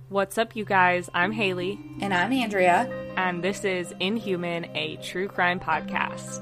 What's up, you guys? I'm Haley. And I'm Andrea. And this is Inhuman, a true crime podcast.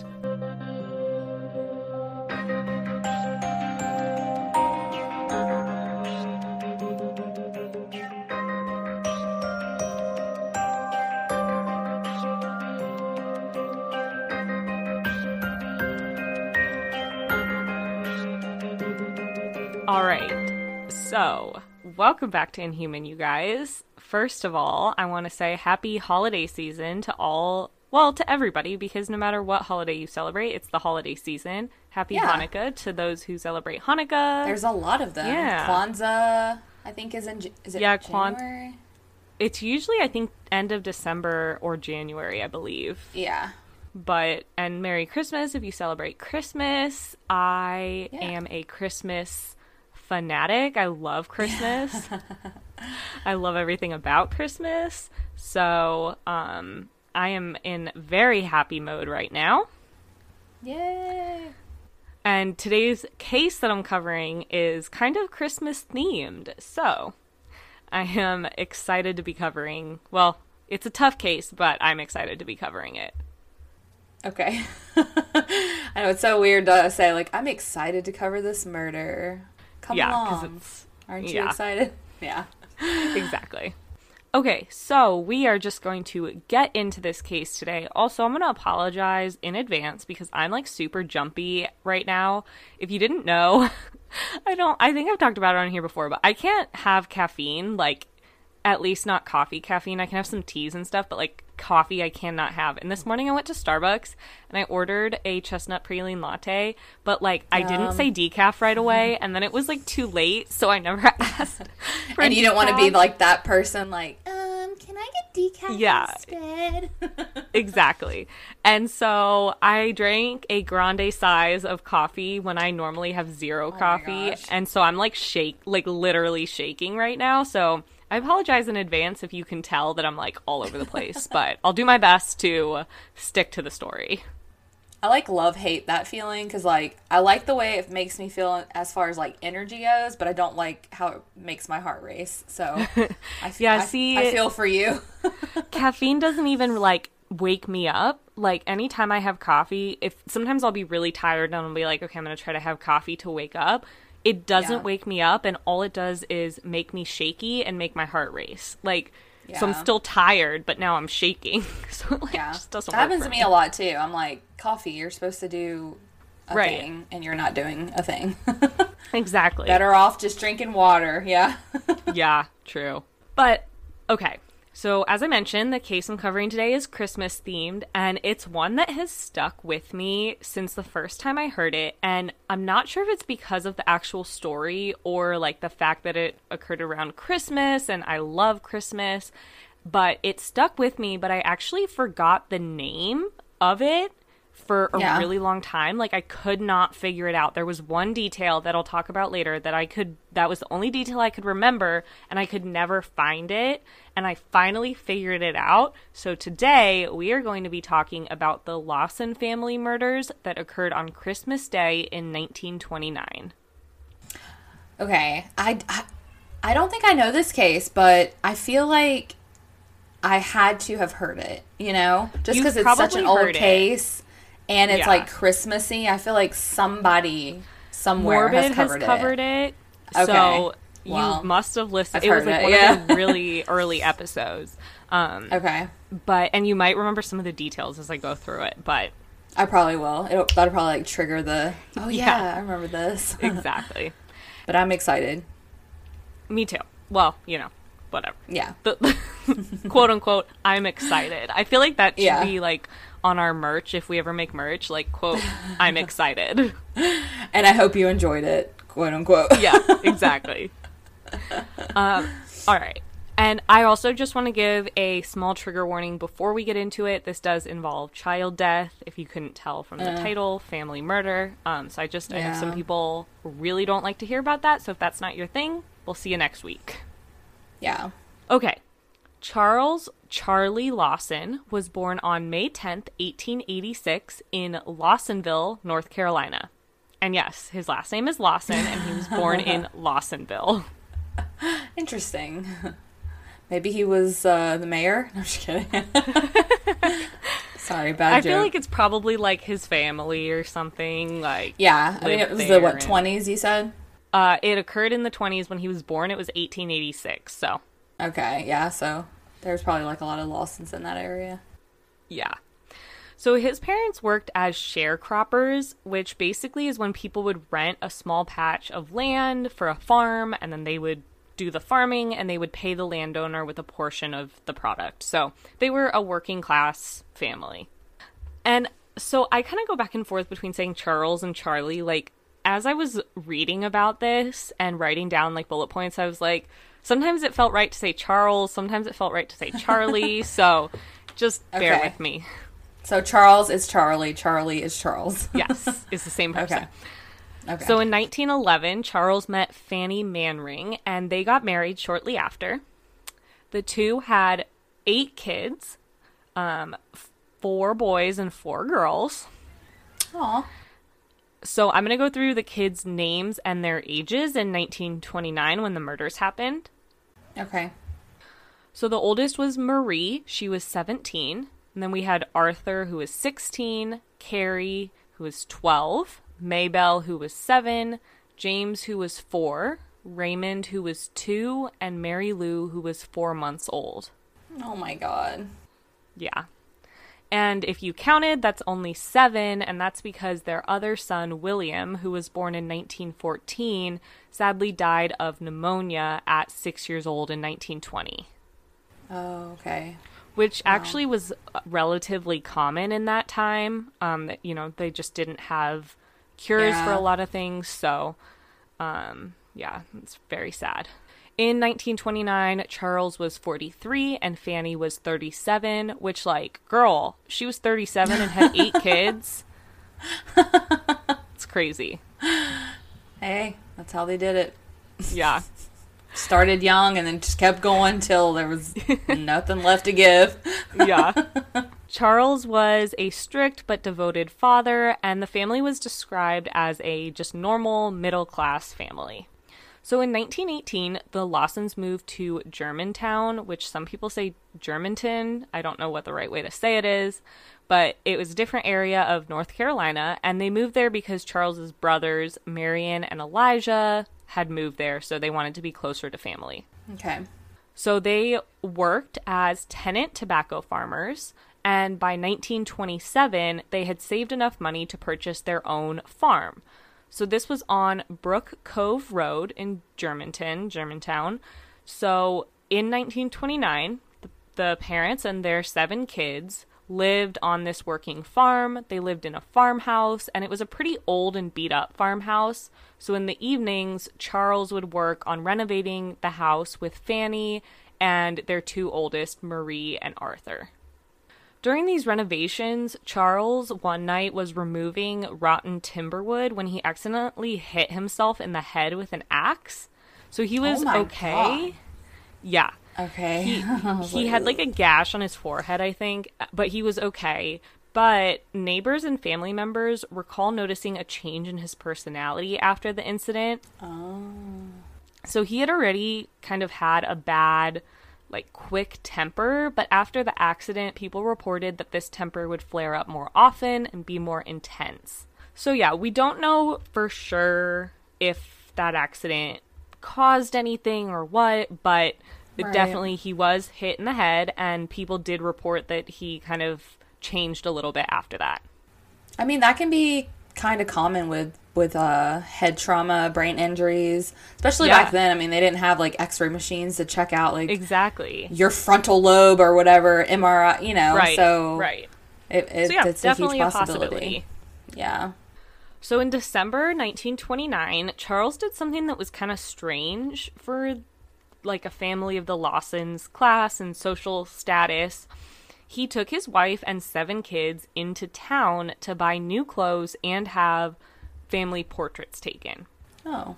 All right, so welcome back to Inhuman, you guys. First of all, I want to say happy holiday season to to everybody, because no matter what holiday you celebrate, it's the holiday season. Happy Hanukkah to those who celebrate Hanukkah. There's a lot of them. Yeah. Kwanzaa, I think, is it January? It's usually, I think, end of December or January, I believe. Yeah. And Merry Christmas if you celebrate Christmas. I am a Christmas fanatic. I love Christmas. I love everything about Christmas. So I am in very happy mode right now. Yay! And today's case that I'm covering is kind of Christmas themed. So I am excited to be covering, well, it's a tough case, but I'm excited to be covering it. Okay. I know it's so weird to say, like, I'm excited to cover this murder. Come along. Aren't you excited? Yeah. Exactly. Okay, so we are just going to get into this case today. Also, I'm going to apologize in advance because I'm like super jumpy right now. If you didn't know, I think I've talked about it on here before, but I can't have caffeine, like at least not coffee caffeine. I can have some teas and stuff, but like coffee I cannot have. And this morning I went to Starbucks and I ordered a chestnut praline latte, but like I didn't say decaf right away, and then it was like too late, so I never asked for and you decaf. Don't want to be like that person, like, can I get decaf instead? Exactly. And so I drank a grande size of coffee when I normally have zero coffee, and so I'm like literally shaking right now, so I apologize in advance if you can tell that I'm like all over the place, but I'll do my best to stick to the story. I like love-hate that feeling, because like I like the way it makes me feel as far as like energy goes, but I don't like how it makes my heart race. So I feel for you. Caffeine doesn't even like wake me up. Like anytime I have coffee, sometimes I'll be really tired and I'll be like, okay, I'm going to try to have coffee to wake up. It doesn't wake me up, and all it does is make me shaky and make my heart race. Like, so I'm still tired, but now I'm shaking. So it just doesn't work. That happens to me a lot too. I'm like, coffee, you're supposed to do a thing, and you're not doing a thing. Exactly. Better off just drinking water. Yeah. Yeah, true. But, okay. So, as I mentioned, the case I'm covering today is Christmas themed, and it's one that has stuck with me since the first time I heard it, and I'm not sure if it's because of the actual story or, like, the fact that it occurred around Christmas, and I love Christmas, but it stuck with me, but I actually forgot the name of it for a really long time. Like, I could not figure it out. There was one detail that I'll talk about later that was the only detail I could remember, and I could never find it, and I finally figured it out. So today, we are going to be talking about the Lawson family murders that occurred on Christmas Day in 1929. Okay, I don't think I know this case, but I feel like I had to have heard it, you know? Just because it's such an old case. And it's like Christmassy. I feel like somebody somewhere Morbid has covered it. Okay. So you must have listened. It was like one of the really early episodes. Okay. And you might remember some of the details as I go through it, but I probably will. That'll probably like trigger the, I remember this. Exactly. But I'm excited. Me too. Well, you know, whatever. Yeah. Quote unquote, I'm excited. I feel like that should be like on our merch, if we ever make merch, like, quote, I'm excited. And I hope you enjoyed it, quote unquote. Yeah, exactly. All right. And I also just want to give a small trigger warning before we get into it. This does involve child death, if you couldn't tell from the title, family murder. So I know some people really don't like to hear about that. So if that's not your thing, we'll see you next week. Yeah. Okay. Charlie Lawson was born on May 10th, 1886 in Lawsonville, North Carolina. And yes, his last name is Lawson, and he was born in Lawsonville. Interesting. Maybe he was the mayor? No, I'm just kidding. Sorry, bad joke. I feel like it's probably, like, his family or something, like... Yeah, I mean, it was the, 20s, you said? It occurred in the 20s. When he was born, it was 1886, so... Okay, yeah, so there's probably, like, a lot of Lawsons in that area. Yeah. So his parents worked as sharecroppers, which basically is when people would rent a small patch of land for a farm, and then they would do the farming, and they would pay the landowner with a portion of the product. So they were a working class family. And so I kind of go back and forth between saying Charles and Charlie. Like, as I was reading about this and writing down, like, bullet points, I was like, sometimes it felt right to say Charles, sometimes it felt right to say Charlie, so just bear with me. So Charles is Charlie, Charlie is Charles. Yes, it's the same person. Okay. So in 1911, Charles met Fanny Manring, and they got married shortly after. The two had 8 kids, 4 boys and 4 girls. Aw. So I'm going to go through the kids' names and their ages in 1929 when the murders happened. Okay. So the oldest was Marie. She was 17. And then we had Arthur, who was 16, Carrie, who was 12, Maybelle, who was 7, James, who was 4, Raymond, who was 2, and Mary Lou, who was 4 months old. Oh my God. Yeah. And if you counted, that's only 7, and that's because their other son, William, who was born in 1914, sadly died of pneumonia at 6 years old in 1920. Oh, okay. Which actually was relatively common in that time. You know, they just didn't have cures for a lot of things. So, yeah, it's very sad. In 1929, Charles was 43 and Fanny was 37, which, like, girl, she was 37 and had 8 kids. It's crazy. Hey, that's how they did it. Yeah. Started young and then just kept going till there was nothing left to give. Yeah. Charles was a strict but devoted father, and the family was described as a just normal middle-class family. So in 1918, the Lawsons moved to Germantown, which some people say Germantown. I don't know what the right way to say it is, but it was a different area of North Carolina, and they moved there because Charles's brothers, Marion and Elijah, had moved there, so they wanted to be closer to family. Okay. So they worked as tenant tobacco farmers, and by 1927, they had saved enough money to purchase their own farm. So this was on Brook Cove Road in Germantown. So in 1929, the parents and their 7 kids lived on this working farm. They lived in a farmhouse, and it was a pretty old and beat up farmhouse. So in the evenings, Charles would work on renovating the house with Fanny and their 2 oldest, Marie and Arthur. During these renovations, Charles one night was removing rotten timber wood when he accidentally hit himself in the head with an axe. So he was okay. God. Yeah. Okay. He had like a gash on his forehead, I think, but he was okay. But neighbors and family members recall noticing a change in his personality after the incident. Oh. So he had already kind of had a bad, like, quick temper, but after the accident, people reported that this temper would flare up more often and be more intense. So yeah, we don't know for sure if that accident caused anything or what, but definitely he was hit in the head, and people did report that he kind of changed a little bit after that. I mean, that can be kind of common with head trauma, brain injuries, especially back then. I mean, they didn't have like X-ray machines to check out like your frontal lobe or whatever, MRI, you know. Right. So it's definitely a possibility. Yeah. So in December 1929, Charles did something that was kind of strange for like a family of the Lawsons' class and social status. He took his wife and 7 kids into town to buy new clothes and have family portraits taken. Oh.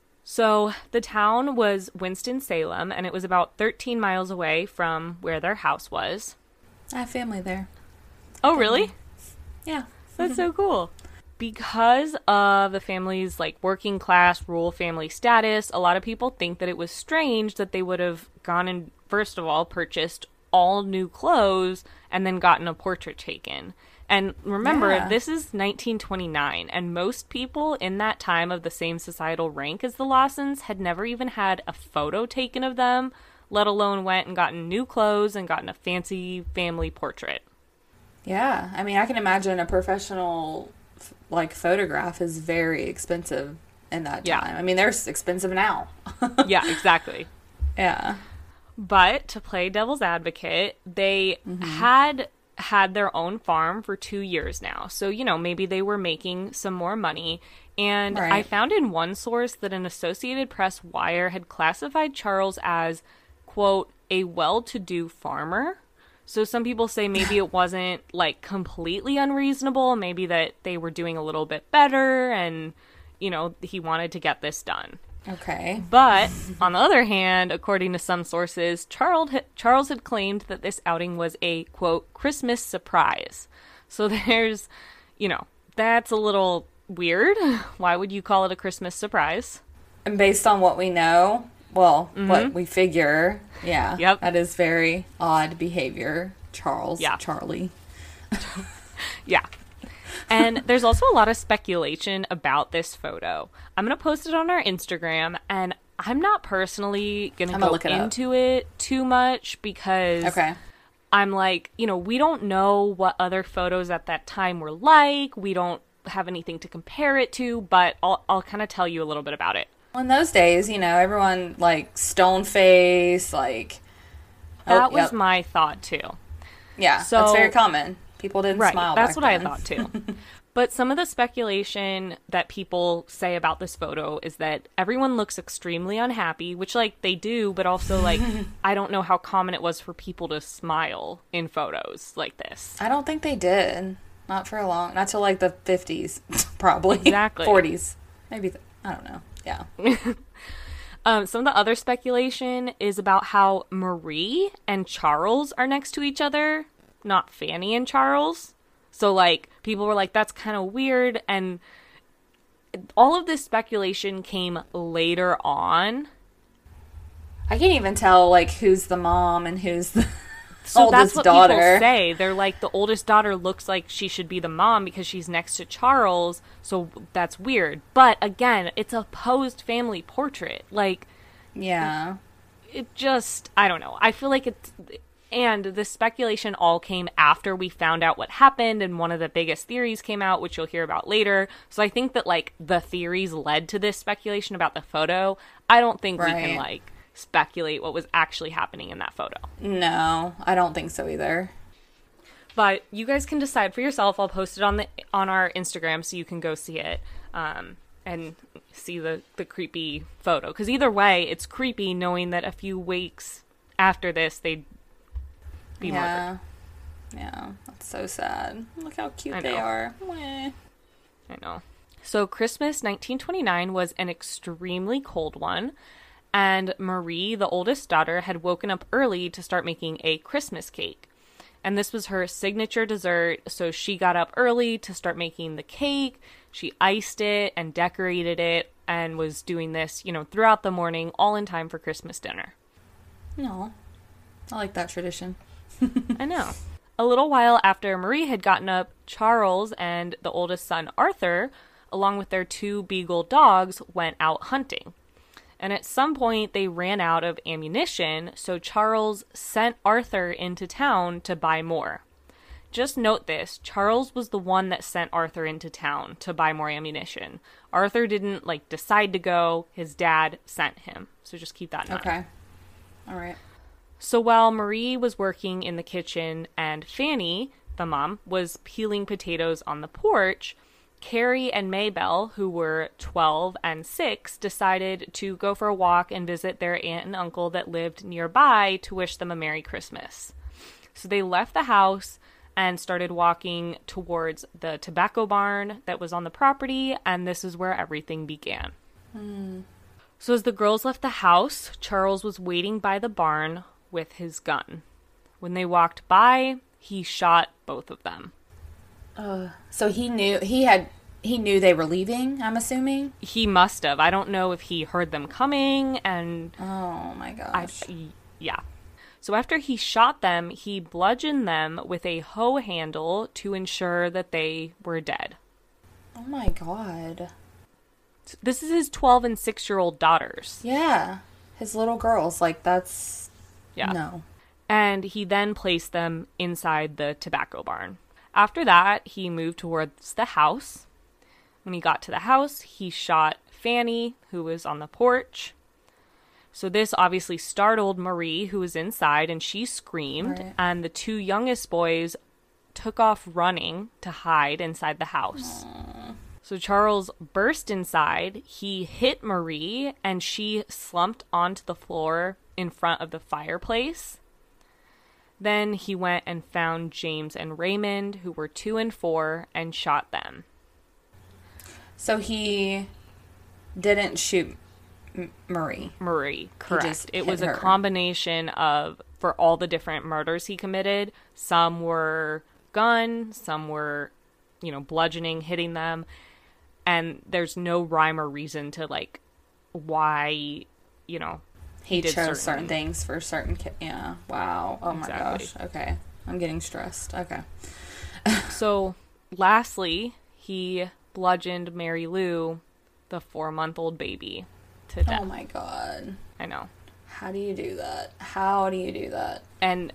So the town was Winston-Salem, and it was about 13 miles away from where their house was. I have family there. Oh, really? Yeah. That's so cool. Because of the family's like working class rural family status, a lot of people think that it was strange that they would have gone and first of all, purchased all new clothes and then gotten a portrait taken. And remember, this is 1929, and most people in that time of the same societal rank as the Lawsons had never even had a photo taken of them, let alone went and gotten new clothes and gotten a fancy family portrait. Yeah, I mean, I can imagine a professional, photograph is very expensive in that time. Yeah. I mean, they're expensive now. Yeah, exactly. Yeah. But to play devil's advocate, they had their own farm for 2 years now. So, maybe they were making some more money. And I found in one source that an Associated Press wire had classified Charles as, quote, a well-to-do farmer. So some people say maybe it wasn't, completely unreasonable. Maybe that they were doing a little bit better and, he wanted to get this done. Okay. But, on the other hand, according to some sources, Charles had claimed that this outing was a, quote, Christmas surprise. So there's, that's a little weird. Why would you call it a Christmas surprise? And based on what we know, what we figure, yep. That is very odd behavior, Charles. Yeah. Charlie. Yeah. And there's also a lot of speculation about this photo. I'm going to post it on our Instagram, and I'm not personally going to go into it too much because I'm like, we don't know what other photos at that time were like. We don't have anything to compare it to, but I'll kind of tell you a little bit about it. Well, in those days, everyone, stone face, That was my thought, too. Yeah, so, that's very common. People didn't smile that's back what then. I thought, too. But some of the speculation that people say about this photo is that everyone looks extremely unhappy, which, they do, but also, I don't know how common it was for people to smile in photos like this. I don't think they did. Not for not till, the 50s, probably. Exactly. 40s. Maybe, I don't know. Yeah. Some of the other speculation is about how Marie and Charles are next to each other, not Fanny and Charles. So, people were like, that's kind of weird. And all of this speculation came later on. I can't even tell, who's the mom and who's the so oldest that's what daughter. People say. They're like, the oldest daughter looks like she should be the mom because she's next to Charles. So that's weird. But, again, it's a posed family portrait. Yeah. It just, I don't know. I feel like it's... And the speculation all came after we found out what happened, and one of the biggest theories came out, which you'll hear about later. So I think that, the theories led to this speculation about the photo. I don't think we can, speculate what was actually happening in that photo. No, I don't think so either. But you guys can decide for yourself. I'll post it on our Instagram so you can go see it and see the creepy photo. Because either way, it's creepy knowing that a few weeks after this, they'd be murdered. Yeah, that's so sad. Look how cute they are. I know. So Christmas 1929 was an extremely cold one, and Marie, the oldest daughter, had woken up early to start making a Christmas cake. And this was her signature dessert, so she got up early to start making the cake. She iced it and decorated it and was doing this, throughout the morning, all in time for Christmas dinner. No, I like that tradition. I know. A little while after Marie had gotten up, Charles and the oldest son, Arthur, along with their 2 beagle dogs, went out hunting. And at some point, they ran out of ammunition, so Charles sent Arthur into town to buy more. Just note this, Charles was the one that sent Arthur into town to buy more ammunition. Arthur didn't, decide to go. His dad sent him. So just keep that in mind. Okay. All right. So while Marie was working in the kitchen and Fanny, the mom, was peeling potatoes on the porch, Carrie and Maybelle, who were 12 and 6, decided to go for a walk and visit their aunt and uncle that lived nearby to wish them a Merry Christmas. So they left the house and started walking towards the tobacco barn that was on the property, and this is where everything began. So as the girls left the house, Charles was waiting by the barn with his gun. When they walked by, he shot both of them. So he knew they were leaving, I'm assuming? He must have. I don't know if he heard them coming and... Oh my gosh. Yeah. So after he shot them, he bludgeoned them with a hoe handle to ensure that they were dead. Oh my God. This is his 12 and 6-year-old daughters. Yeah. His little girls. Like, that's... Yeah. No. And he then placed them inside the tobacco barn. After that, he moved towards the house. When he got to the house, he shot Fanny, who was on the porch. So this obviously startled Marie, who was inside, and she screamed. Right. And the 2 youngest boys took off running to hide inside the house. Aww. So Charles burst inside. He hit Marie, and she slumped onto the floor in front of the fireplace. Then he went and found James and Raymond, who were 2 and 4, and shot them. So he didn't shoot Marie, correct. It was a combination of, for all the different murders he committed, some were gun, some were, bludgeoning, hitting them, and there's no rhyme or reason to, like, why, he chose certain things for certain yeah. Wow. Oh my gosh. Okay. I'm getting stressed. Okay. So, lastly, he bludgeoned Mary Lou, the 4-month-old baby, to death. Oh my God. I know. How do you do that? How do you do that? And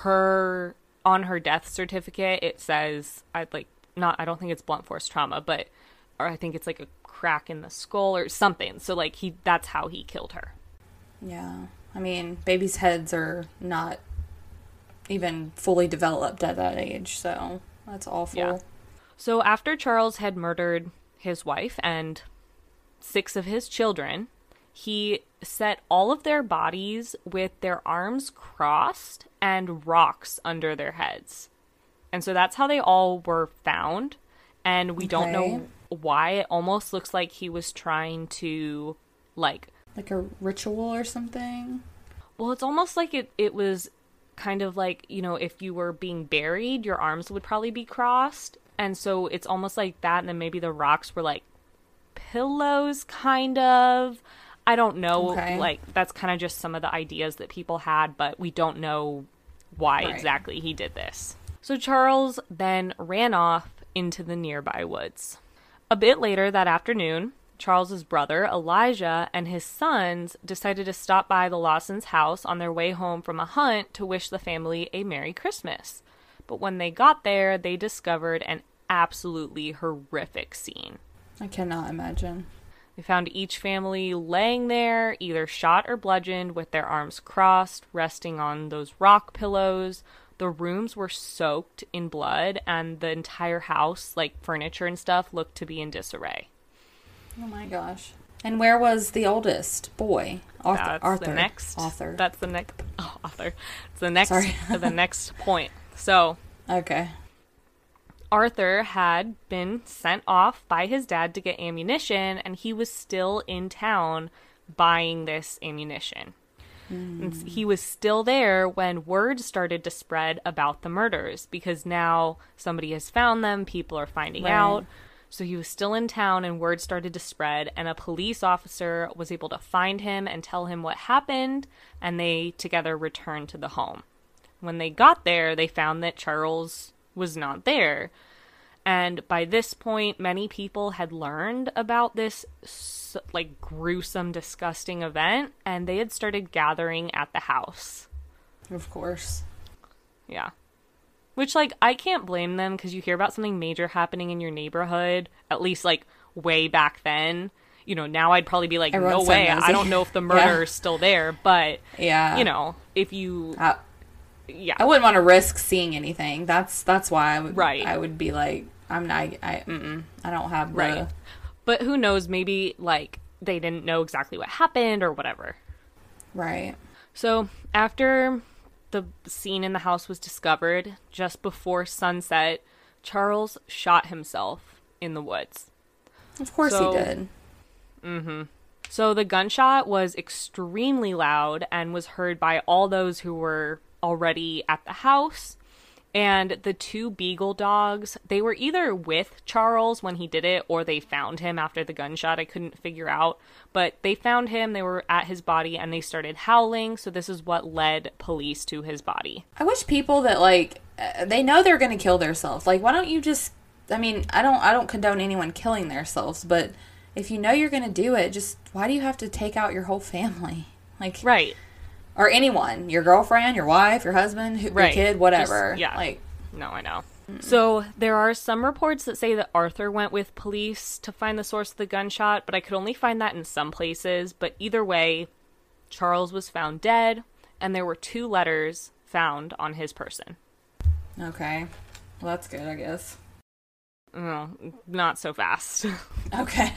on her death certificate, it says, I don't think it's blunt force trauma, or I think it's like a crack in the skull or something. So, like, that's how he killed her. Yeah. I mean, babies' heads are not even fully developed at that age, so that's awful. Yeah. So after Charles had murdered his wife and 6 of his children, he set all of their bodies with their arms crossed and rocks under their heads. And so that's how they all were found. And we don't know why. It almost looks like he was trying to, like a ritual or something? Well, it's almost like it was kind of like, if you were being buried, your arms would probably be crossed. And so it's almost like that, and then maybe the rocks were like pillows, kind of. I don't know. Okay. Like, that's kind of just some of the ideas that people had, but we don't know why exactly he did this. So Charles then ran off into the nearby woods. A bit later that afternoon, Charles's brother, Elijah, and his sons decided to stop by the Lawsons' house on their way home from a hunt to wish the family a Merry Christmas. But when they got there, they discovered an absolutely horrific scene. I cannot imagine. They found each family laying there, either shot or bludgeoned, with their arms crossed, resting on those rock pillows. The rooms were soaked in blood, and the entire house, like furniture and stuff, looked to be in disarray. Oh my gosh. And where was the oldest boy? Arthur. That's the next point. So, okay. Arthur had been sent off by his dad to get ammunition, and he was still in town buying this ammunition. And he was still there when word started to spread about the murders, because now somebody has found them, people are finding out. So he was still in town, and word started to spread, and a police officer was able to find him and tell him what happened, and they together returned to the home. When they got there, they found that Charles was not there. And by this point, many people had learned about this, like, gruesome, disgusting event, and they had started gathering at the house. Of course. Yeah. Which, like, I can't blame them, because you hear about something major happening in your neighborhood, at least, like, way back then. Now I'd probably be like, no way, I don't know if the murderer's still there, but, if you... I wouldn't want to risk seeing anything. That's why I would be like, I don't have the... Right. But who knows, maybe, like, they didn't know exactly what happened or whatever. Right. So, after the scene in the house was discovered, just before sunset, Charles shot himself in the woods. Of course he did. Mm-hmm. So the gunshot was extremely loud and was heard by all those who were already at the house. And the 2 beagle dogs, they were either with Charles when he did it or they found him after the gunshot. I couldn't figure out. But they found him, they were at his body, and they started howling. So this is what led police to his body. I wish people that, like, they know they're going to kill themselves. Like, why don't you just, I mean, I don't condone anyone killing themselves, but if you know you're going to do it, just, why do you have to take out your whole family? Like, right. Or anyone, your girlfriend, your wife, your husband, your kid, whatever. Just, yeah. Like, no, I know. So there are some reports that say that Arthur went with police to find the source of the gunshot, but I could only find that in some places. But either way, Charles was found dead, and there were 2 letters found on his person. Okay. Well, that's good, I guess. No, not so fast. Okay.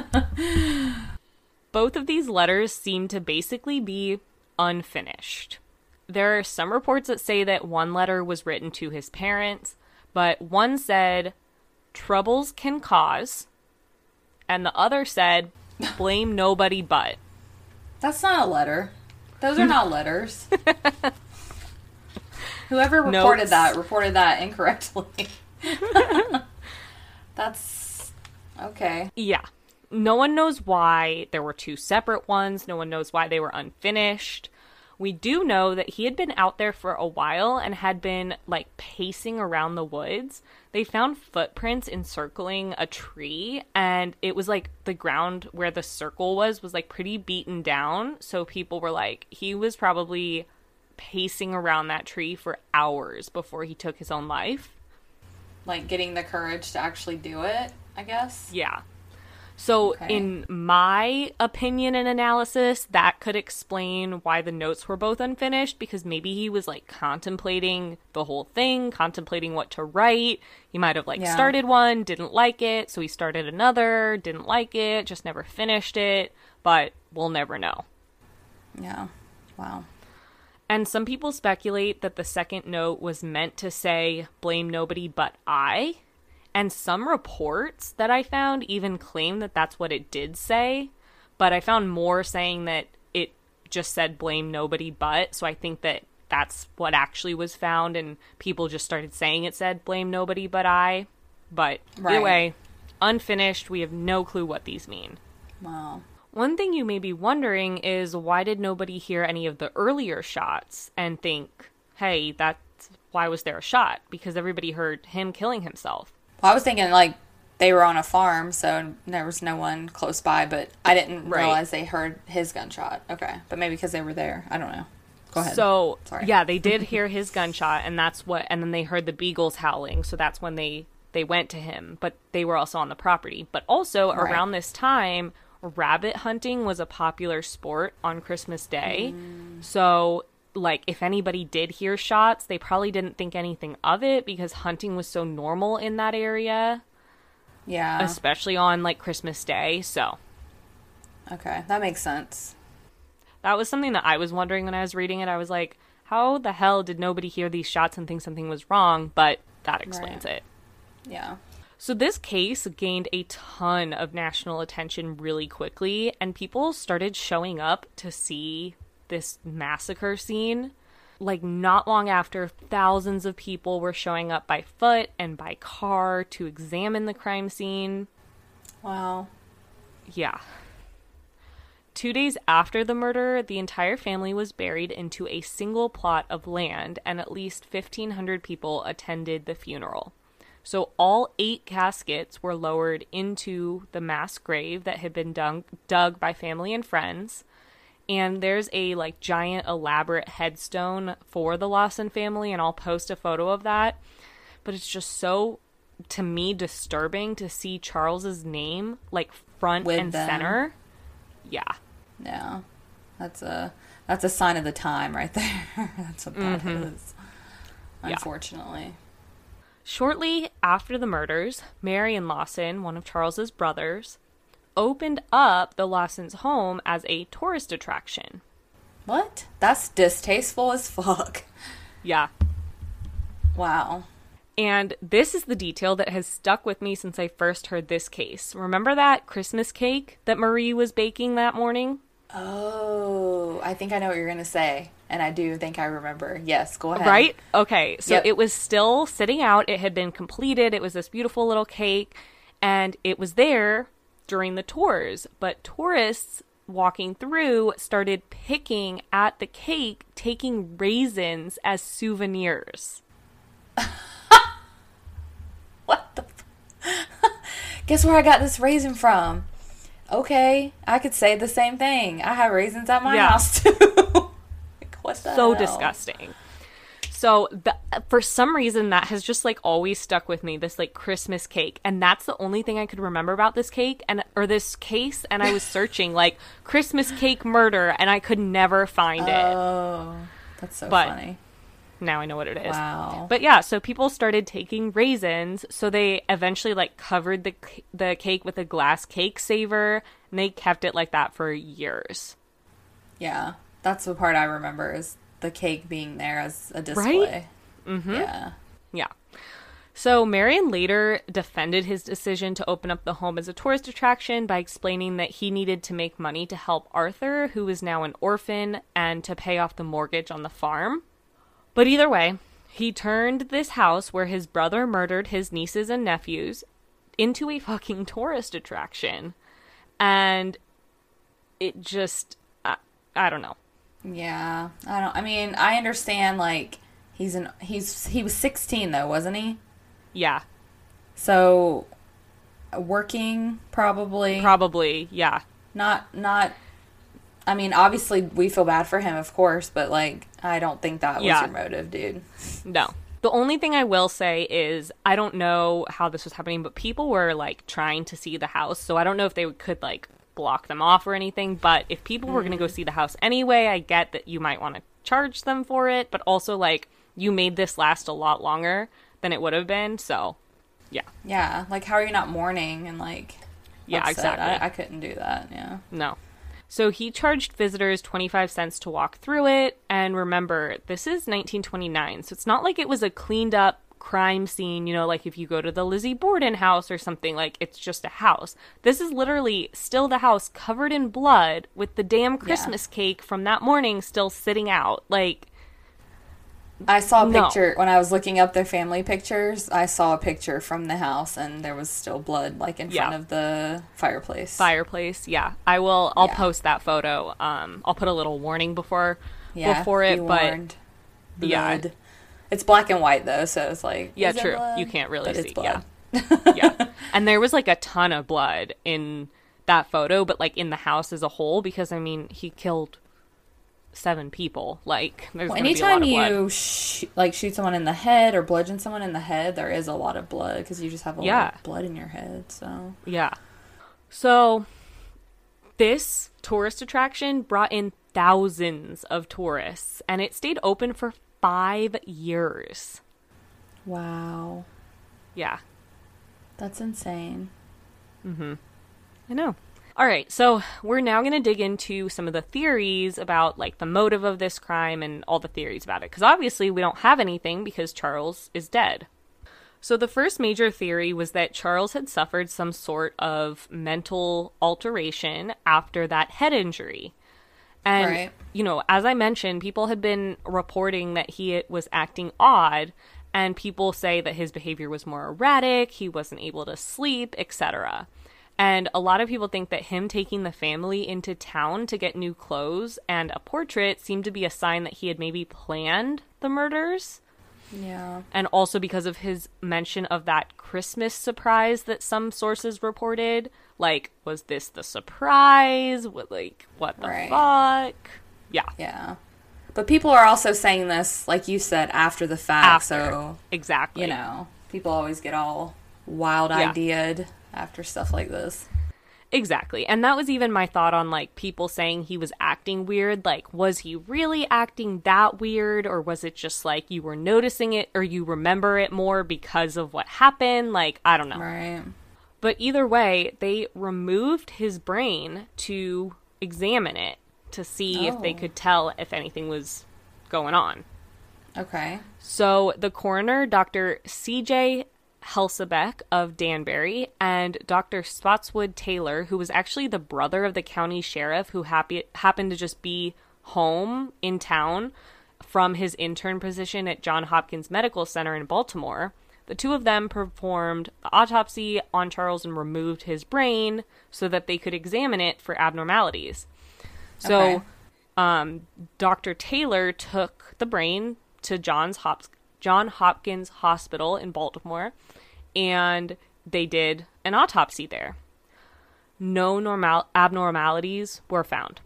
Both of these letters seem to basically be unfinished. There are some reports that say that one letter was written to his parents, but one said, "Troubles can cause," and the other said, "Blame nobody but." That's not a letter. Those are not letters. Whoever reported that incorrectly. That's okay. Yeah. No one knows why there were 2 separate ones. No one knows why they were unfinished. We do know that he had been out there for a while and had been, like, pacing around the woods. They found footprints encircling a tree, and it was, like, the ground where the circle was, like, pretty beaten down. So people were like, he was probably pacing around that tree for hours before he took his own life. Like, getting the courage to actually do it, I guess? Yeah. So in my opinion and analysis, that could explain why the notes were both unfinished, because maybe he was, like, contemplating the whole thing, contemplating what to write. He might have, like, started one, didn't like it, so he started another, didn't like it, just never finished it, but we'll never know. Yeah. Wow. And some people speculate that the second note was meant to say, "Blame nobody but I." And some reports that I found even claim that that's what it did say. But I found more saying that it just said "blame nobody but." So I think that that's what actually was found. And people just started saying it said "blame nobody but I." But either way, unfinished. We have no clue what these mean. Wow. One thing you may be wondering is, why did nobody hear any of the earlier shots and think, hey, why was there a shot? Because everybody heard him killing himself. Well, I was thinking, like, they were on a farm, so there was no one close by, but I didn't realize they heard his gunshot. Okay. But maybe because they were there. I don't know. Go ahead. So, yeah, they did hear his gunshot, and then they heard the beagles howling, so that's when they went to him. But they were also on the property. But also, around this time, rabbit hunting was a popular sport on Christmas Day. So, like, if anybody did hear shots, they probably didn't think anything of it because hunting was so normal in that area. Yeah. Especially on, like, Christmas Day, so. Okay, that makes sense. That was something that I was wondering when I was reading it. I was like, how the hell did nobody hear these shots and think something was wrong? But that explains it. Yeah. So this case gained a ton of national attention really quickly, and people started showing up to see this massacre scene. Like, not long after, thousands of people were showing up by foot and by car to examine the crime scene. Wow. Yeah. 2 days after the murder, the entire family was buried into a single plot of land, and at least 1,500 people attended the funeral. So all 8 caskets were lowered into the mass grave that had been dug by family and friends. And there's a, like, giant elaborate headstone for the Lawson family, and I'll post a photo of that. But it's just so, to me, disturbing to see Charles's name, like, front with and them. center. Yeah. Yeah. That's a sign of the time right there. That's what that is. Unfortunately. Yeah. Shortly after the murders, Marion Lawson, one of Charles's brothers, opened up the Lawson's home as a tourist attraction. What? That's distasteful as fuck. Yeah. Wow. And this is the detail that has stuck with me since I first heard this case. Remember that Christmas cake that Marie was baking that morning? Oh, I think I know what you're going to say. And I do think I remember. Yes, go ahead. Right? Okay. So It was still sitting out. It had been completed. It was this beautiful little cake. And it was there during the tours. But tourists walking through started picking at the cake, taking raisins as souvenirs. What the Guess where I got this raisin from? Okay, I could say the same thing. I have raisins at my house too. What the hell? Disgusting. So for some reason that has just like always stuck with me, this like Christmas cake, and that's the only thing I could remember about this cake or this case. And I was searching like Christmas cake murder, and I could never find it. Oh, that's so funny. Now I know what it is. Wow. But yeah, so people started taking raisins, so they eventually like covered the cake with a glass cake saver, and they kept it like that for years. Yeah, that's the part I remember, is the cake being there as a display. Right? Mm-hmm. Yeah. So Marion later defended his decision to open up the home as a tourist attraction by explaining that he needed to make money to help Arthur, who is now an orphan, and to pay off the mortgage on the farm. But either way, he turned this house where his brother murdered his nieces and nephews into a fucking tourist attraction. And it just, I don't know. Yeah, I mean, I understand, like, he was 16 though, wasn't he? Yeah. So, working, probably. Probably, yeah. Not, I mean, obviously we feel bad for him, of course, but, like, I don't think that was your motive, dude. No. The only thing I will say is, I don't know how this was happening, but people were, like, trying to see the house, so I don't know if they could, like, block them off or anything, but if people were going to go see the house anyway, I get that you might want to charge them for it, but also, like, you made this last a lot longer than it would have been, so, yeah. Yeah, like, how are you not mourning and, like, yeah, upset? exactly. I couldn't do that, yeah. No. So he charged visitors 25 cents to walk through it, and remember, this is 1929, so it's not like it was a cleaned up crime scene, you know, like if you go to the Lizzie Borden house or something, like it's just a house. This is literally still the house covered in blood with the damn Christmas cake from that morning still sitting out. Like, I saw a picture when I was looking up their family pictures. I saw a picture from the house, and there was still blood, like in front of the fireplace. Yeah. I'll post that photo. I'll put a little warning before it, but warned. Blood. It's black and white though, so it's like, yeah, true. You can't really see. Blood. Yeah. And there was like a ton of blood in that photo, but like in the house as a whole, because I mean, he killed 7 people. Like, there's gonna be a lot of blood. Anytime you shoot someone in the head or bludgeon someone in the head, there is a lot of blood because you just have a lot of blood in your head. So yeah. So this tourist attraction brought in thousands of tourists, and it stayed open for 5 years. Wow. Yeah. That's insane. Mm-hmm. I know. All right, so we're now going to dig into some of the theories about, like, the motive of this crime and all the theories about it. Because obviously we don't have anything because Charles is dead. So the first major theory was that Charles had suffered some sort of mental alteration after that head injury. And, you know, as I mentioned, people had been reporting that he was acting odd, and people say that his behavior was more erratic, he wasn't able to sleep, etc. And a lot of people think that him taking the family into town to get new clothes and a portrait seemed to be a sign that he had maybe planned the murders. Yeah. And also because of his mention of that Christmas surprise that some sources reported. Like, was this the surprise? What the fuck? Yeah. Yeah. But people are also saying this, like you said, after the fact. So, exactly. You know, people always get all wild-idea'd after stuff like this. Exactly. And that was even my thought on, like, people saying he was acting weird. Like, was he really acting that weird? Or was it just, like, you were noticing it or you remember it more because of what happened? Like, I don't know. Right. But either way, they removed his brain to examine it to see if they could tell if anything was going on. Okay. So the coroner, Dr. C.J. Helsebeck of Danbury and Dr. Spotswood Taylor, who was actually the brother of the county sheriff who happened to just be home in town from his intern position at Johns Hopkins Medical Center in Baltimore. The two of them performed the autopsy on Charles and removed his brain so that they could examine it for abnormalities. So, Dr. Taylor took the brain to Johns Hopkins Hospital in Baltimore, and they did an autopsy there. No abnormalities were found.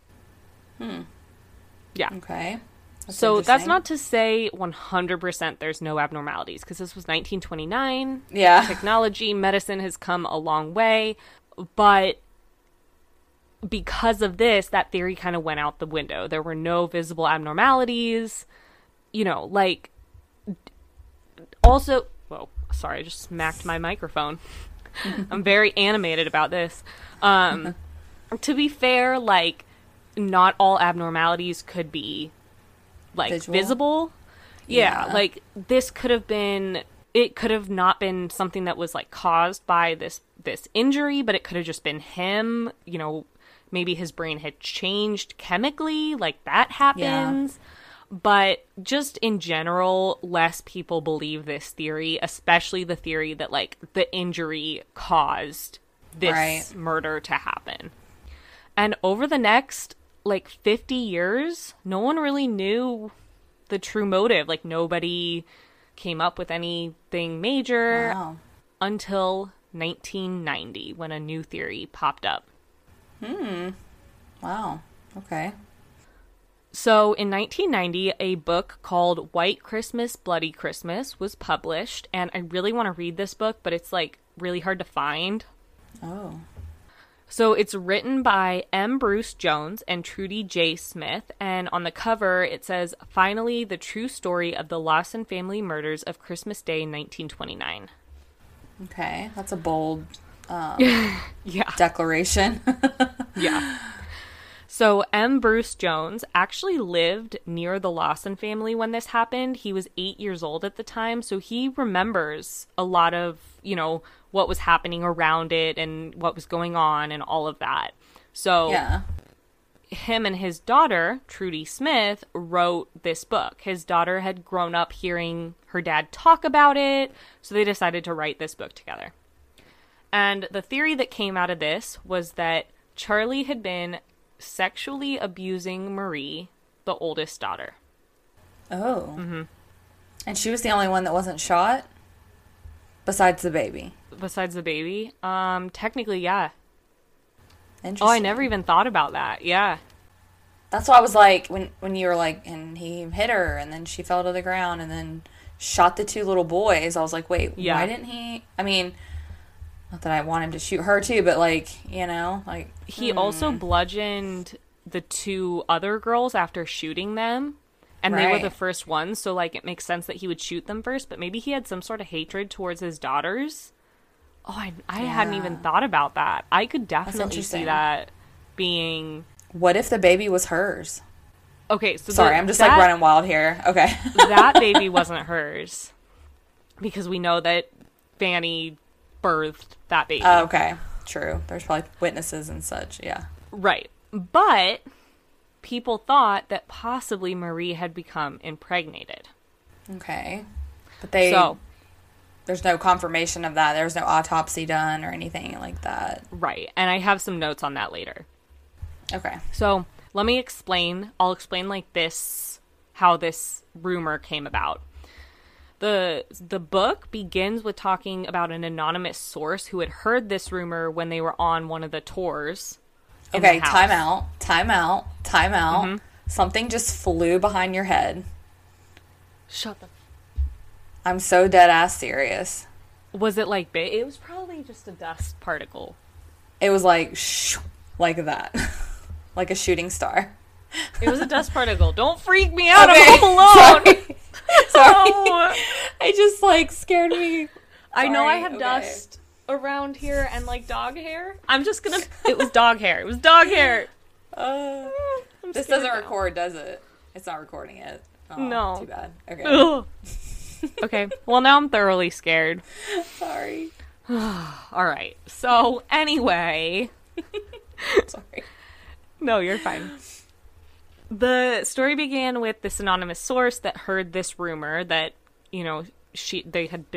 Yeah. Okay. So that's not to say 100% there's no abnormalities, because this was 1929. Yeah. Technology, medicine has come a long way. But because of this, that theory kind of went out the window. There were no visible abnormalities. You know, like, also, whoa, sorry, I just smacked my microphone. I'm very animated about this. To be fair, like, not all abnormalities could be, like, visible. Yeah, like, this could have been, it could have not been something that was, like, caused by this injury, but it could have just been him, you know, maybe his brain had changed chemically, like, that happens. Yeah. But just in general, less people believe this theory, especially the theory that, like, the injury caused this murder to happen. And over the next, like, 50 years, no one really knew the true motive. Like, nobody came up with anything major until 1990, when a new theory popped up. Wow. Okay. So in 1990, a book called White Christmas, Bloody Christmas was published, and I really want to read this book, but it's, like, really hard to find. Oh. So it's written by M. Bruce Jones and Trudy J. Smith, and on the cover it says, "Finally, the true story of the Lawson family murders of Christmas Day 1929. Okay, that's a bold declaration. Yeah. So M. Bruce Jones actually lived near the Lawson family when this happened. He was 8 years old at the time, so he remembers a lot of, you know, what was happening around it and what was going on and all of that. So him and his daughter, Trudy Smith, wrote this book. His daughter had grown up hearing her dad talk about it, so they decided to write this book together. And the theory that came out of this was that Charlie had been sexually abusing Marie, the oldest daughter. Oh. Mm-hmm. And she was the only one that wasn't shot? Besides the baby? Besides the baby? Technically, yeah. Interesting. Oh, I never even thought about that. Yeah. That's why I was like, when you were like, and he hit her, and then she fell to the ground, and then shot the two little boys, I was like, wait, why didn't he? I mean, not that I want him to shoot her too, but, like, you know, like... He also bludgeoned the two other girls after shooting them, and they were the first ones, so, like, it makes sense that he would shoot them first, but maybe he had some sort of hatred towards his daughters. Oh, I hadn't even thought about that. I could definitely see that being... What if the baby was hers? Okay, so... Sorry, I'm just, like, running wild here. Okay. That baby wasn't hers, because we know that Fanny birthed that baby. Oh, okay. True. There's probably witnesses and such, yeah. Right. But people thought that possibly Marie had become impregnated. Okay. But there's no confirmation of that. There was no autopsy done or anything like that. Right. And I have some notes on that later. Okay. So let me explain. I'll explain, like, this, how this rumor came about. The book begins with talking about an anonymous source who had heard this rumor when they were on one of the tours. Okay, time out. Mm-hmm. Something just flew behind your head. Shut the... I'm so dead ass serious. Was it like big? It was probably just a dust particle. It was like, like that. Like a shooting star. It was a dust particle. Don't freak me out. Okay. I'm home alone. Sorry. Oh. I just, like, scared me. Sorry. I know I have dust around here and, like, dog hair. I'm just gonna... It was dog hair. It was dog hair. This doesn't record, does it? It's not recording it. Oh, no. Too bad. Okay. Okay. Well, now I'm thoroughly scared. Sorry. All right. So, anyway. Sorry. No, you're fine. The story began with this anonymous source that heard this rumor that, you know, he'd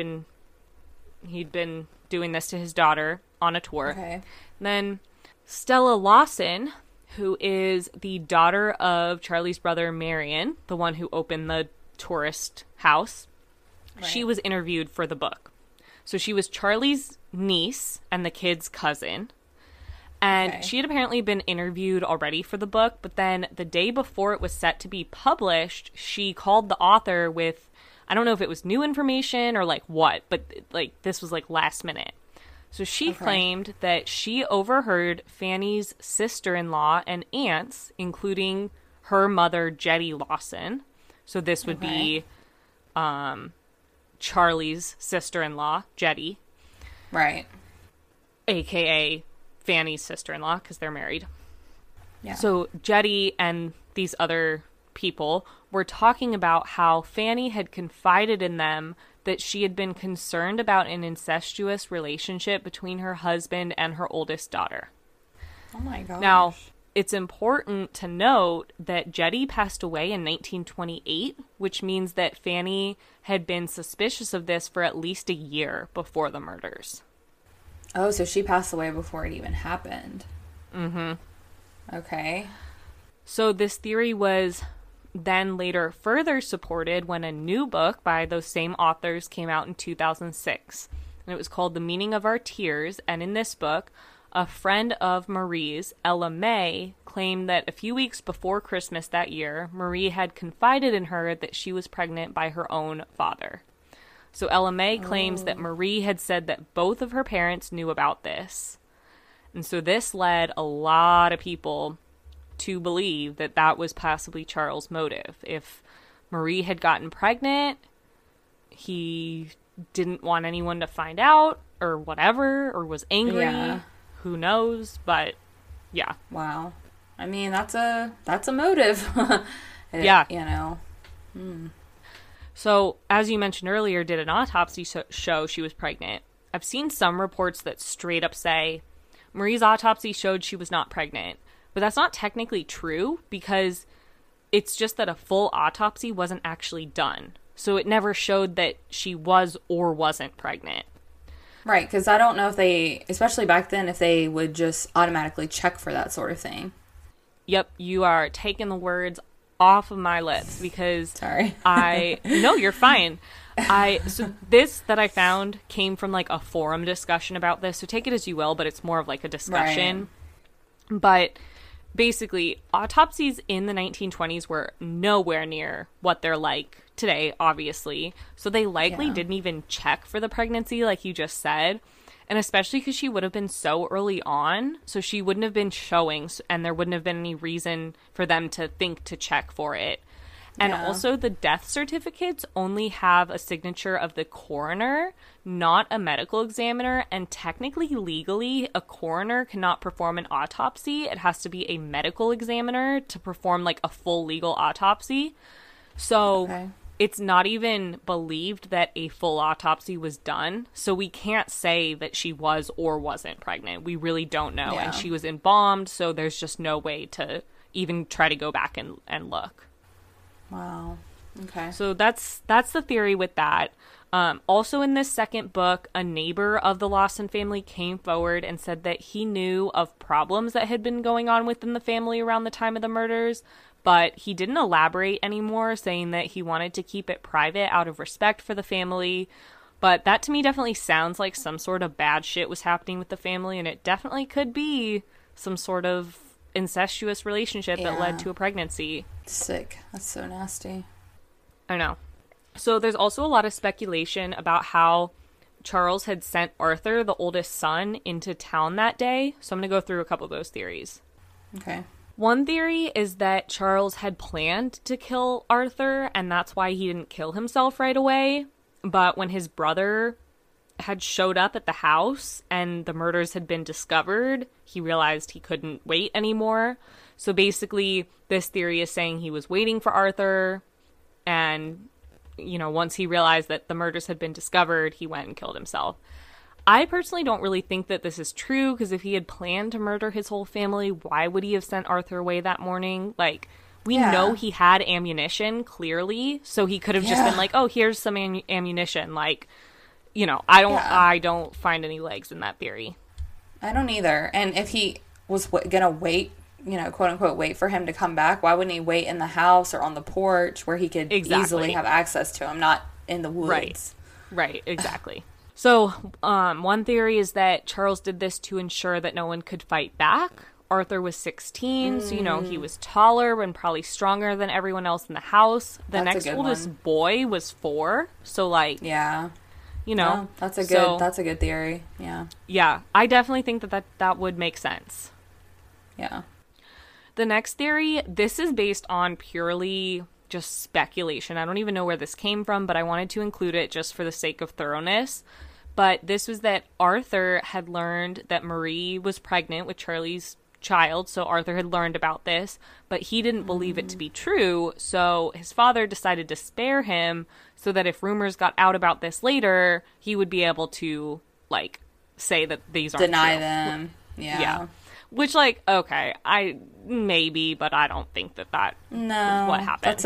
been doing this to his daughter on a tour. Okay. Then Stella Lawson, who is the daughter of Charlie's brother Marion, the one who opened the tourist house, right. She was interviewed for the book. So she was Charlie's niece and the kid's cousin. And she had apparently been interviewed already for the book, but then the day before it was set to be published, she called the author with, I don't know if it was new information or like what, but like this was like last minute. So she claimed that she overheard Fanny's sister-in-law and aunts, including her mother, Jetty Lawson. So this would be Charlie's sister-in-law, Jetty. Right. AKA Fanny's sister-in-law, because they're married. Yeah. So Jetty and these other people were talking about how Fanny had confided in them that she had been concerned about an incestuous relationship between her husband and her oldest daughter. Oh my gosh. Now, it's important to note that Jetty passed away in 1928, which means that Fanny had been suspicious of this for at least a year before the murders. Oh, so she passed away before it even happened. Mm-hmm. Okay. So this theory was then later further supported when a new book by those same authors came out in 2006. And it was called The Meaning of Our Tears. And in this book, a friend of Marie's, Ella May, claimed that a few weeks before Christmas that year, Marie had confided in her that she was pregnant by her own father. So Ella May claims that Marie had said that both of her parents knew about this. And so this led a lot of people to believe that that was possibly Charles' motive. If Marie had gotten pregnant, he didn't want anyone to find out or whatever, or was angry. Yeah. Who knows? But yeah. Wow. I mean, that's a motive. Yeah. You know. So, as you mentioned earlier, did an autopsy show she was pregnant? I've seen some reports that straight up say Marie's autopsy showed she was not pregnant. But that's not technically true because it's just that a full autopsy wasn't actually done. So it never showed that she was or wasn't pregnant. Right, because I don't know if they, especially back then, if they would just automatically check for that sort of thing. Yep, you are taking the words off of my lips because Sorry. No, you're fine. So this that I found came from like a forum discussion about this. So take it as you will, but it's more of like a discussion. Right. But basically, autopsies in the 1920s were nowhere near what they're like today, obviously. So they likely didn't even check for the pregnancy, like you just said. And especially because she would have been so early on, so she wouldn't have been showing, and there wouldn't have been any reason for them to think to check for it. And also, the death certificates only have a signature of the coroner, not a medical examiner. And technically, legally, a coroner cannot perform an autopsy. It has to be a medical examiner to perform, like, a full legal autopsy. So it's not even believed that a full autopsy was done. So we can't say that she was or wasn't pregnant. We really don't know. And she was embalmed, so there's just no way to even try to go back and look. Wow. Okay. So that's the theory with that. Also in this second book, a neighbor of the Lawson family came forward and said that he knew of problems that had been going on within the family around the time of the murders, but he didn't elaborate anymore, saying that he wanted to keep it private out of respect for the family. But that to me definitely sounds like some sort of bad shit was happening with the family, and it definitely could be some sort of incestuous relationship that led to a pregnancy. Sick. That's so nasty. I know. So there's also a lot of speculation about how Charles had sent Arthur, the oldest son, into town that day. So I'm going to go through a couple of those theories. Okay. One theory is that Charles had planned to kill Arthur, and that's why he didn't kill himself right away. But when his brother had showed up at the house and the murders had been discovered, he realized he couldn't wait anymore. So basically, this theory is saying he was waiting for Arthur and once he realized that the murders had been discovered, he went and killed himself. I personally don't really think that this is true, because if he had planned to murder his whole family, why would he have sent Arthur away that morning? Like, we know he had ammunition, clearly, so he could have just been like, oh, here's some ammunition. Like, I don't find any legs in that theory. I don't either. And if he was gonna wait, quote unquote, wait for him to come back, why wouldn't he wait in the house or on the porch where he could easily have access to him, not in the woods? Right, exactly. So, one theory is that Charles did this to ensure that no one could fight back. Arthur was 16, so, he was taller and probably stronger than everyone else in the house. The next oldest boy was 4, so, like... Yeah. No, that's a good theory, yeah. Yeah, I definitely think that would make sense. Yeah. The next theory, this is based on purely just speculation. I don't even know where this came from, but I wanted to include it just for the sake of thoroughness. But this was that Arthur had learned that Marie was pregnant with Charlie's child, so Arthur had learned about this, but he didn't believe it to be true, so his father decided to spare him so that if rumors got out about this later, he would be able to, like, say that these aren't deny true. them. Yeah. Which, like, okay, maybe, but I don't think that no, is what happened.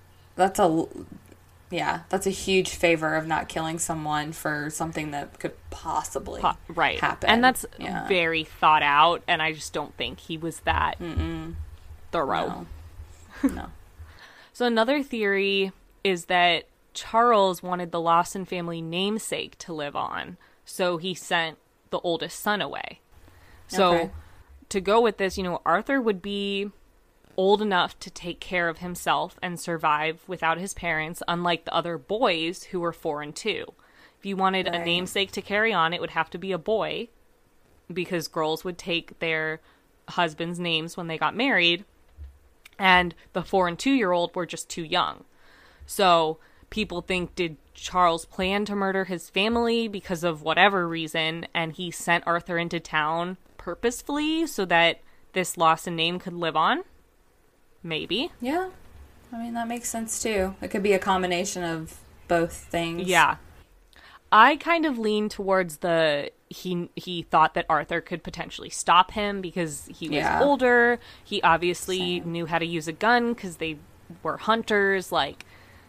That's a huge favor of not killing someone for something that could possibly happen. And that's very thought out, and I just don't think he was that thorough. No. So another theory is that Charles wanted the Lawson family namesake to live on, so he sent the oldest son away. So to go with this, Arthur would be old enough to take care of himself and survive without his parents, unlike the other boys who were 4 and 2. If you wanted a namesake to carry on, it would have to be a boy, because girls would take their husbands' names when they got married, and the 4 and 2-year-old were just too young. So people think, did Charles plan to murder his family because of whatever reason, and he sent Arthur into town purposefully so that this Lawson name could live on? Maybe. Yeah. I mean, that makes sense too. It could be a combination of both things. Yeah. I kind of lean towards he thought that Arthur could potentially stop him because he was older. He obviously knew how to use a gun because they were hunters. Like,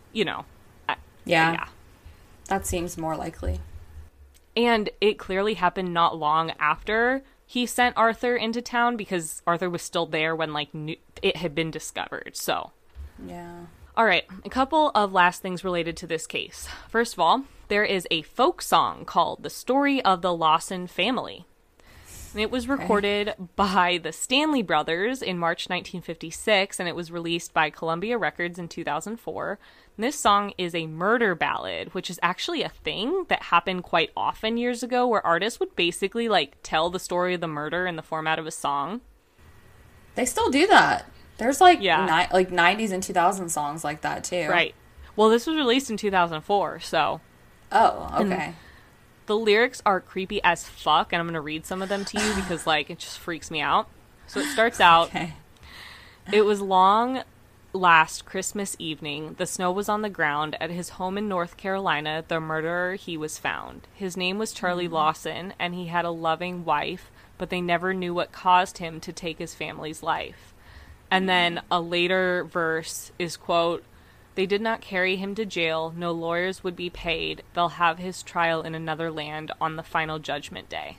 Yeah. That seems more likely. And it clearly happened not long after he sent Arthur into town, because Arthur was still there when, like, it had been discovered, so. Yeah. All right, a couple of last things related to this case. First of all, there is a folk song called The Story of the Lawson Family. It was recorded by the Stanley Brothers in March 1956, and it was released by Columbia Records in 2004. And this song is a murder ballad, which is actually a thing that happened quite often years ago, where artists would basically, like, tell the story of the murder in the format of a song. They still do that. There's, like, 90s and 2000s songs like that, too. Right. Well, this was released in 2004, so... Oh, okay. The lyrics are creepy as fuck, and I'm going to read some of them to you because, like, it just freaks me out. So it starts out, It was long last Christmas evening. The snow was on the ground. At his home in North Carolina, the murderer, he was found. His name was Charlie Lawson, and he had a loving wife, but they never knew what caused him to take his family's life. And then a later verse is, quote, "They did not carry him to jail. No lawyers would be paid. They'll have his trial in another land on the final judgment day."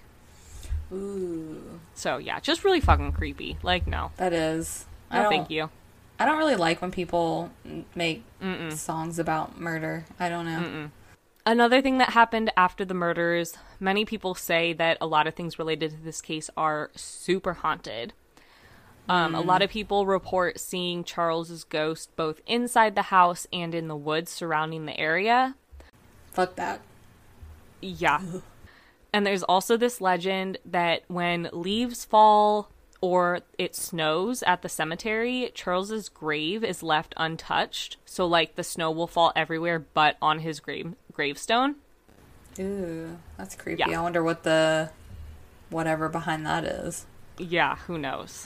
Ooh. So, yeah, just really fucking creepy. Like, no. That is. No, thank you. I don't really like when people make songs about murder. I don't know. Another thing that happened after the murders, many people say that a lot of things related to this case are super haunted. A lot of people report seeing Charles's ghost both inside the house and in the woods surrounding the area. Fuck that. Yeah. And there's also this legend that when leaves fall or it snows at the cemetery, Charles's grave is left untouched. So, like, the snow will fall everywhere but on his gravestone. Ooh, that's creepy. Yeah. I wonder what whatever behind that is. Yeah, who knows?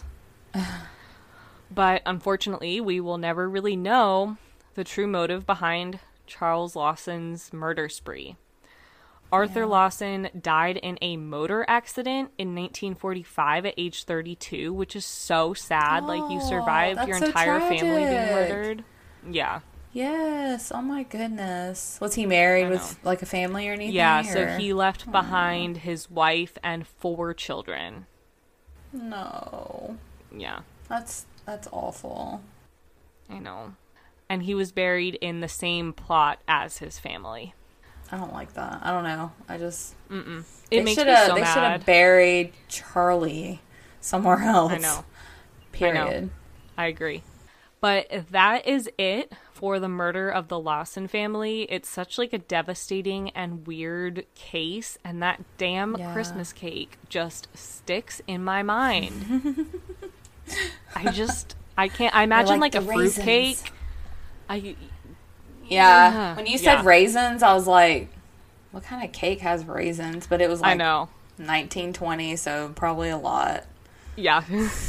But unfortunately, we will never really know the true motive behind Charles Lawson's murder spree. Arthur Lawson died in a motor accident in 1945 at age 32, which is so sad. Oh, like, you survived your entire family being murdered. Yeah. Yes. Oh, my goodness. Was he married with, like, a family or anything? Yeah, so he left behind his wife and 4 children. No. Yeah. That's awful. I know. And he was buried in the same plot as his family. I don't like that. I don't know. I just... It makes me so mad. They should have buried Charlie somewhere else. I know. Period. I agree. But that is it for the murder of the Lawson family. It's such, like, a devastating and weird case. And that damn Christmas cake just sticks in my mind. I can't... I imagine, like a fruitcake. Yeah. When you said raisins, I was like, what kind of cake has raisins? But it was like, I know, 1920, so probably a lot. Yeah.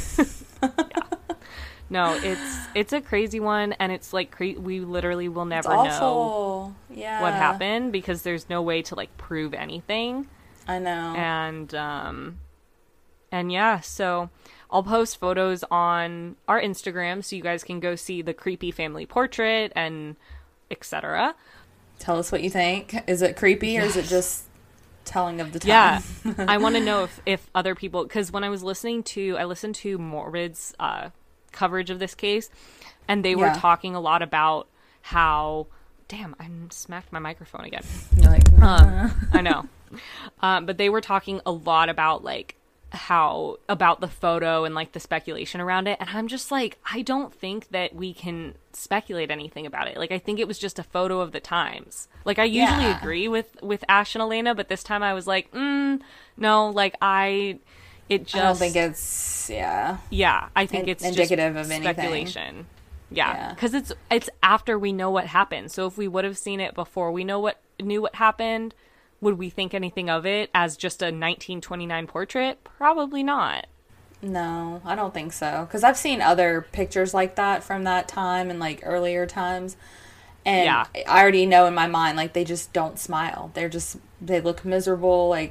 No, it's a crazy one, and it's like we literally will never know what happened because there's no way to, like, prove anything. I know. And yeah, so I'll post photos on our Instagram so you guys can go see the creepy family portrait and etc. Tell us what you think. Is it creepy or is it just telling of the time? Yeah. I want to know if other people, because when I listened to Morbid's coverage of this case, and they were talking a lot about how, damn, I smacked my microphone again. You're like, I know. But they were talking a lot about, like, about the photo and, like, the speculation around it, and I'm just like, I don't think that we can speculate anything about it. Like, I think it was just a photo of the times. Like, I usually agree with Ash and Elena, but this time I was like, no, like, I don't think it's I think it's indicative just of anything. Speculation. Because it's after we know what happened. So if we would have seen it before we knew what happened, would we think anything of it as just a 1929 portrait? Probably not. No, I don't think so. Because I've seen other pictures like that from that time and, like, earlier times. And I already know in my mind, like, they just don't smile. They look miserable. Like,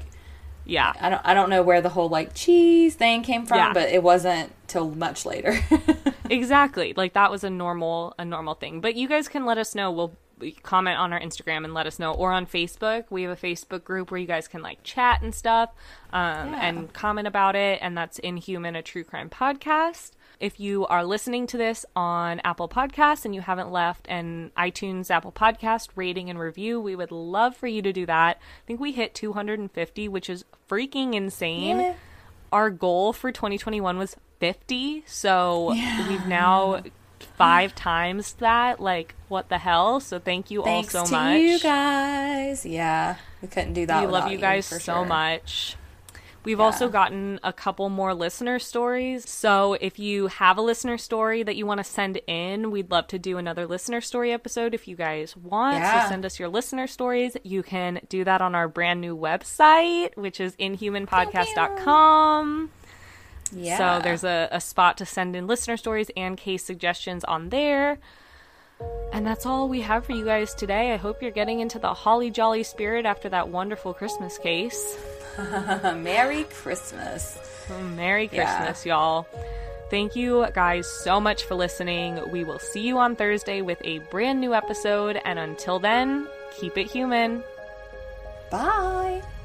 I don't know where the whole, like, cheese thing came from, but it wasn't till much later. Exactly. Like, that was a normal thing. But you guys can let us know. We'll comment on our Instagram and let us know, or on Facebook. We have a Facebook group where you guys can, like, chat and stuff and comment about it, and that's Inhuman, a true crime podcast. If you are listening to this on Apple Podcasts and you haven't left an iTunes Apple Podcast rating and review, we would love for you to do that. I think we hit 250, which is freaking insane. Our goal for 2021 was 50, so we've now 5 times that. Like, what the hell? So thank you all so much. Thanks to you guys. Yeah, we couldn't do that. We love you guys so much. We've also gotten a couple more listener stories. So if you have a listener story that you want to send in, we'd love to do another listener story episode if you guys want. So send us your listener stories. You can do that on our brand new website, which is inhumanpodcast.com. Yeah. So there's a spot to send in listener stories and case suggestions on there. And that's all we have for you guys today. I hope you're getting into the holly jolly spirit after that wonderful Christmas case. Merry Christmas. Merry Christmas, y'all. Thank you guys so much for listening. We will see you on Thursday with a brand new episode. And until then, keep it human. Bye.